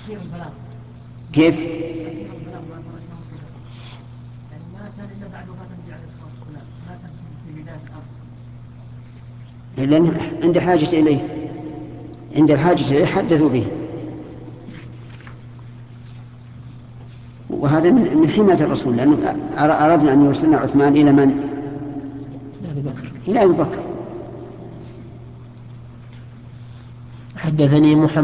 كيف؟ لأن عند حاجة إليه، عند الحاجة إليه حدثوا به. وهذا من حماية الرسول، لأنه أردنا أن يرسلنا عثمان إلى من؟ إلى أبي بكر. حدثني محمد